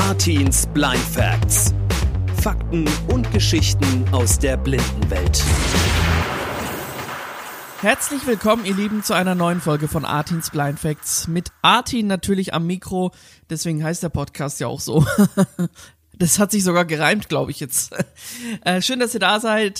Artins Blind Facts. Fakten und Geschichten aus der Blindenwelt. Herzlich willkommen, ihr Lieben, zu einer neuen Folge von Artins Blind Facts. Mit Artin natürlich am Mikro, deswegen heißt der Podcast ja auch so. Das hat sich sogar gereimt, glaube ich jetzt. Schön, dass ihr da seid.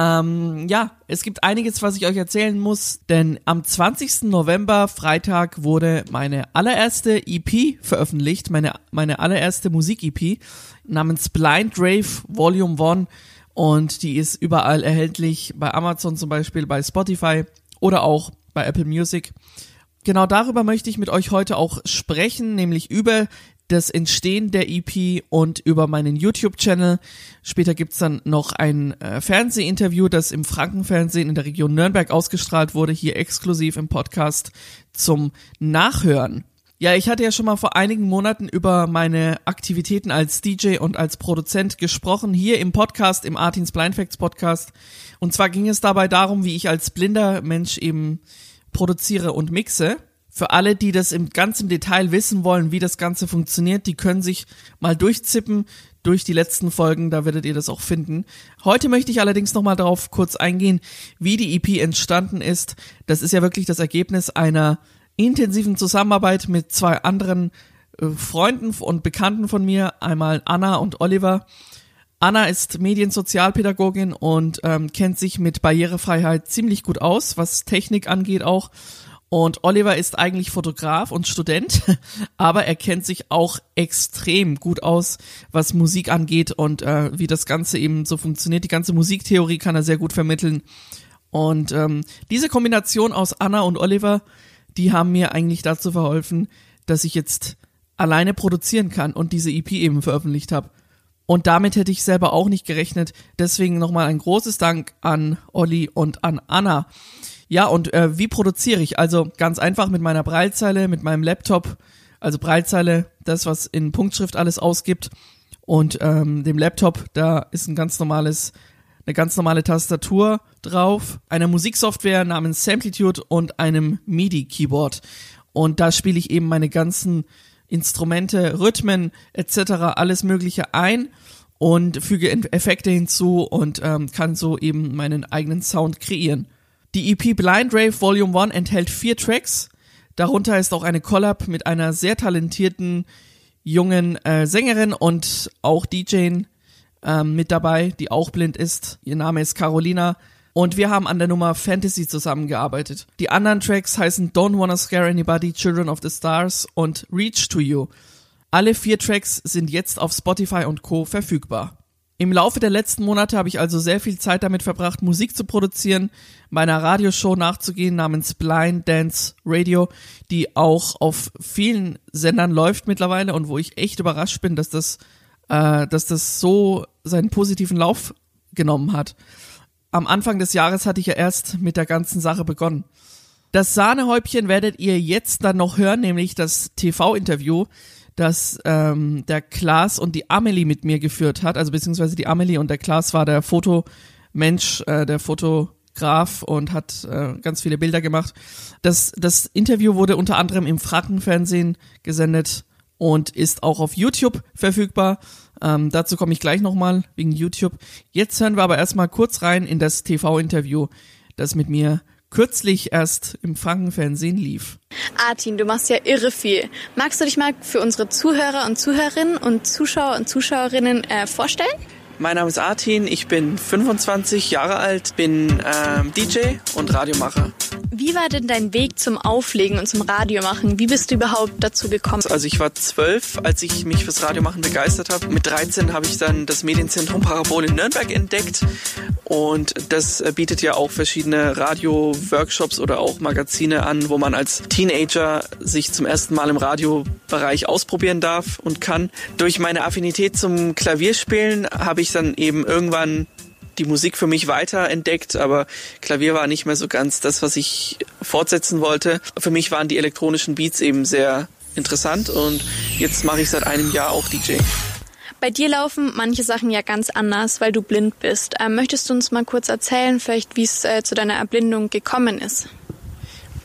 Es gibt einiges, was ich euch erzählen muss, denn am 20. November, Freitag, wurde meine allererste EP veröffentlicht, meine allererste Musik-EP namens Blind Rave Volume 1 und die ist überall erhältlich, bei Amazon zum Beispiel, bei Spotify oder auch bei Apple Music. Genau darüber möchte ich mit euch heute auch sprechen, nämlich über das Entstehen der EP und über meinen YouTube-Channel. Später gibt's dann noch ein Fernsehinterview, das im Frankenfernsehen in der Region Nürnberg ausgestrahlt wurde, hier exklusiv im Podcast zum Nachhören. Ja, ich hatte ja schon mal vor einigen Monaten über meine Aktivitäten als DJ und als Produzent gesprochen, hier im Podcast, im Artins Blind Facts Podcast. Und zwar ging es dabei darum, wie ich als blinder Mensch eben produziere und mixe. Für alle, die das ganz im Detail wissen wollen, wie das Ganze funktioniert, die können sich mal durchzippen durch die letzten Folgen, da werdet ihr das auch finden. Heute möchte ich allerdings nochmal darauf kurz eingehen, wie die EP entstanden ist. Das ist ja wirklich das Ergebnis einer intensiven Zusammenarbeit mit zwei anderen Freunden und Bekannten von mir, einmal Anna und Oliver. Anna ist Mediensozialpädagogin und kennt sich mit Barrierefreiheit ziemlich gut aus, was Technik angeht auch. Und Oliver ist eigentlich Fotograf und Student, aber er kennt sich auch extrem gut aus, was Musik angeht und wie das Ganze eben so funktioniert. Die ganze Musiktheorie kann er sehr gut vermitteln. Und diese Kombination aus Anna und Oliver, die haben mir eigentlich dazu verholfen, dass ich jetzt alleine produzieren kann und diese EP eben veröffentlicht habe. Und damit hätte ich selber auch nicht gerechnet. Deswegen nochmal ein großes Dank an Olli und an Anna. Ja, und wie produziere ich? Also ganz einfach mit meiner Braillezeile, mit meinem Laptop, also Braillezeile, das, was in Punktschrift alles ausgibt, und dem Laptop, da ist eine ganz normale Tastatur drauf, einer Musiksoftware namens Samplitude und einem MIDI-Keyboard. Und da spiele ich eben meine ganzen Instrumente, Rhythmen etc., alles Mögliche ein und füge Effekte hinzu und kann so eben meinen eigenen Sound kreieren. Die EP Blind Rave Volume 1 enthält 4 Tracks, darunter ist auch eine Collab mit einer sehr talentierten jungen Sängerin und auch DJin mit dabei, die auch blind ist. Ihr Name ist Carolina und wir haben an der Nummer Fantasy zusammengearbeitet. Die anderen Tracks heißen Don't Wanna Scare Anybody, Children of the Stars und Reach to You. Alle 4 Tracks sind jetzt auf Spotify und Co. verfügbar. Im Laufe der letzten Monate habe ich also sehr viel Zeit damit verbracht, Musik zu produzieren, meiner Radioshow nachzugehen namens Blind Dance Radio, die auch auf vielen Sendern läuft mittlerweile und wo ich echt überrascht bin, dass das so seinen positiven Lauf genommen hat. Am Anfang des Jahres hatte ich ja erst mit der ganzen Sache begonnen. Das Sahnehäubchen werdet ihr jetzt dann noch hören, nämlich das TV-Interview, das der Klaas und die Amelie mit mir geführt hat, also beziehungsweise die Amelie und der Klaas war der Fotomensch, der Fotograf und hat ganz viele Bilder gemacht. Das Interview wurde unter anderem im Frankenfernsehen gesendet und ist auch auf YouTube verfügbar. Dazu komme ich gleich nochmal wegen YouTube. Jetzt hören wir aber erstmal kurz rein in das TV-Interview, das mit mir kürzlich erst im Frankenfernsehen lief. Artin, du machst ja irre viel. Magst du dich mal für unsere Zuhörer und Zuhörerinnen und Zuschauer und Zuschauerinnen vorstellen? Mein Name ist Artin, ich bin 25 Jahre alt, bin DJ und Radiomacher. Wie war denn dein Weg zum Auflegen und zum Radiomachen? Wie bist du überhaupt dazu gekommen? Also ich war 12, als ich mich fürs Radiomachen begeistert habe. Mit 13 habe ich dann das Medienzentrum Parabol in Nürnberg entdeckt und das bietet ja auch verschiedene Radio-Workshops oder auch Magazine an, wo man als Teenager sich zum ersten Mal im Radiobereich ausprobieren darf und kann. Durch meine Affinität zum Klavierspielen habe ich dann eben irgendwann die Musik für mich weiterentdeckt, aber Klavier war nicht mehr so ganz das, was ich fortsetzen wollte. Für mich waren die elektronischen Beats eben sehr interessant und jetzt mache ich seit einem Jahr auch DJ. Bei dir laufen manche Sachen ja ganz anders, weil du blind bist. Möchtest du uns mal kurz erzählen, vielleicht wie es zu deiner Erblindung gekommen ist?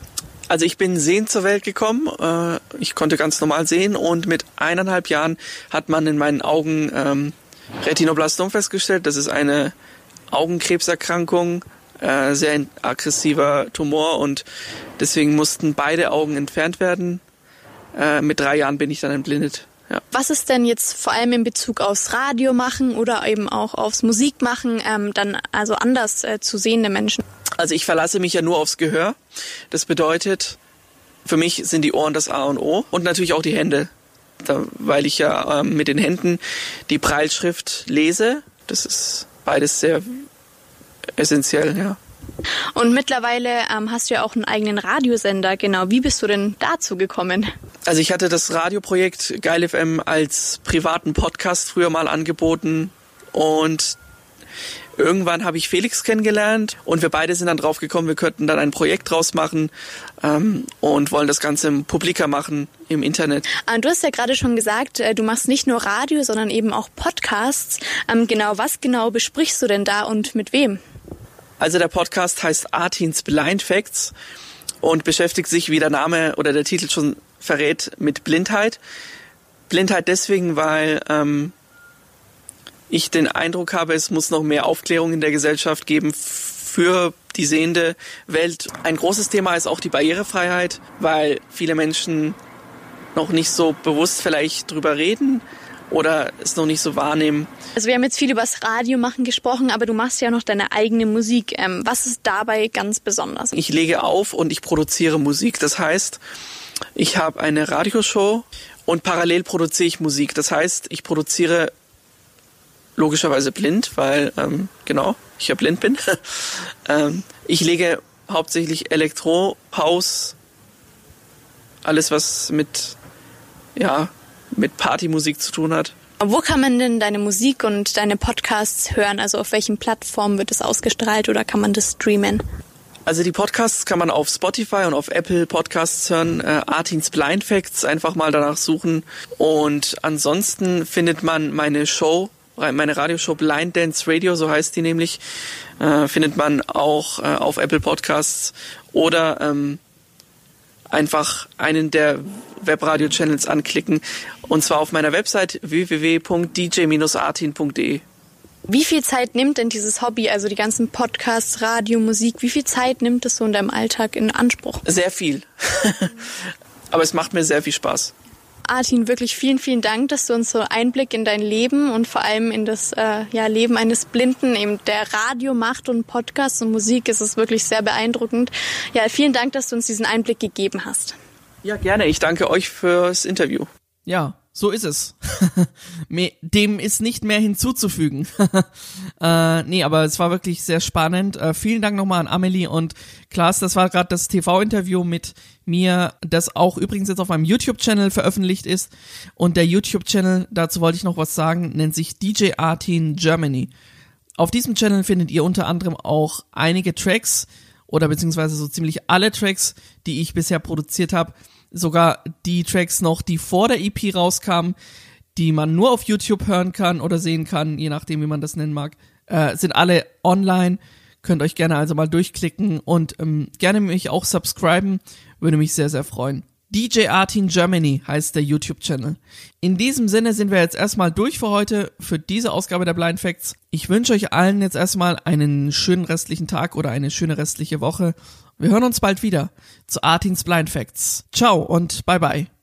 Also ich bin sehend zur Welt gekommen. Ich konnte ganz normal sehen und mit 1,5 Jahren hat man in meinen Augen Retinoblastom festgestellt. Das ist eine Augenkrebserkrankung, sehr ein aggressiver Tumor und deswegen mussten beide Augen entfernt werden. Mit 3 Jahren bin ich dann entblindet. Ja. Was ist denn jetzt vor allem in Bezug aufs Radio machen oder eben auch aufs Musikmachen dann also anders zu sehende Menschen? Also ich verlasse mich ja nur aufs Gehör. Das bedeutet, für mich sind die Ohren das A und O und natürlich auch die Hände, weil ich ja mit den Händen die Brailleschrift lese. Das ist beides sehr essentiell, ja. Und mittlerweile hast du ja auch einen eigenen Radiosender, genau. Wie bist du denn dazu gekommen? Also ich hatte das Radioprojekt Geil FM als privaten Podcast früher mal angeboten und irgendwann habe ich Felix kennengelernt und wir beide sind dann drauf gekommen, wir könnten dann ein Projekt draus machen und wollen das Ganze publiker machen im Internet. Du hast ja gerade schon gesagt, du machst nicht nur Radio, sondern eben auch Podcasts. Was genau besprichst du denn da und mit wem? Also der Podcast heißt Artins Blind Facts und beschäftigt sich, wie der Name oder der Titel schon verrät, mit Blindheit. Blindheit deswegen, weil ich den Eindruck habe, es muss noch mehr Aufklärung in der Gesellschaft geben für die sehende Welt. Ein großes Thema ist auch die Barrierefreiheit, weil viele Menschen noch nicht so bewusst vielleicht drüber reden oder es noch nicht so wahrnehmen. Also wir haben jetzt viel über das Radiomachen gesprochen, aber du machst ja noch deine eigene Musik. Was ist dabei ganz besonders? Ich lege auf und ich produziere Musik. Das heißt, ich habe eine Radioshow und parallel produziere ich Musik. Das heißt, ich produziere logischerweise blind, weil, ich ja blind bin. Ich lege hauptsächlich Elektro, House, alles was mit Partymusik zu tun hat. Wo kann man denn deine Musik und deine Podcasts hören? Also auf welchen Plattformen wird es ausgestrahlt oder kann man das streamen? Also die Podcasts kann man auf Spotify und auf Apple Podcasts hören. Artins Blind Facts, einfach mal danach suchen. Und ansonsten findet man meine Radioshow Blind Dance Radio, so heißt die nämlich, findet man auch auf Apple Podcasts oder einfach einen der Webradio-Channels anklicken und zwar auf meiner Website www.dj-artin.de. Wie viel Zeit nimmt denn dieses Hobby, also die ganzen Podcasts, Radio, Musik, wie viel Zeit nimmt es so in deinem Alltag in Anspruch? Sehr viel. Aber es macht mir sehr viel Spaß. Artin, wirklich vielen, vielen Dank, dass du uns so Einblick in dein Leben und vor allem in das Leben eines Blinden, eben der Radio macht und Podcast und Musik, ist es wirklich sehr beeindruckend. Ja, vielen Dank, dass du uns diesen Einblick gegeben hast. Ja, gerne. Ich danke euch fürs Interview. Ja, so ist es. Dem ist nicht mehr hinzuzufügen. Aber es war wirklich sehr spannend. Vielen Dank nochmal an Amelie und Klaas. Das war gerade das TV-Interview mit mir, das auch übrigens jetzt auf meinem YouTube-Channel veröffentlicht ist. Und der YouTube-Channel, dazu wollte ich noch was sagen, nennt sich DJ Artin Germany. Auf diesem Channel findet ihr unter anderem auch einige Tracks oder beziehungsweise so ziemlich alle Tracks, die ich bisher produziert habe. Sogar die Tracks noch, die vor der EP rauskamen, die man nur auf YouTube hören kann oder sehen kann, je nachdem, wie man das nennen mag, sind alle online. Könnt euch gerne also mal durchklicken und gerne mich auch subscriben, würde mich sehr, sehr freuen. DJ Artin Germany heißt der YouTube-Channel. In diesem Sinne sind wir jetzt erstmal durch für heute, für diese Ausgabe der Blind Facts. Ich wünsche euch allen jetzt erstmal einen schönen restlichen Tag oder eine schöne restliche Woche. Wir hören uns bald wieder zu Artins Blind Facts. Ciao und bye bye.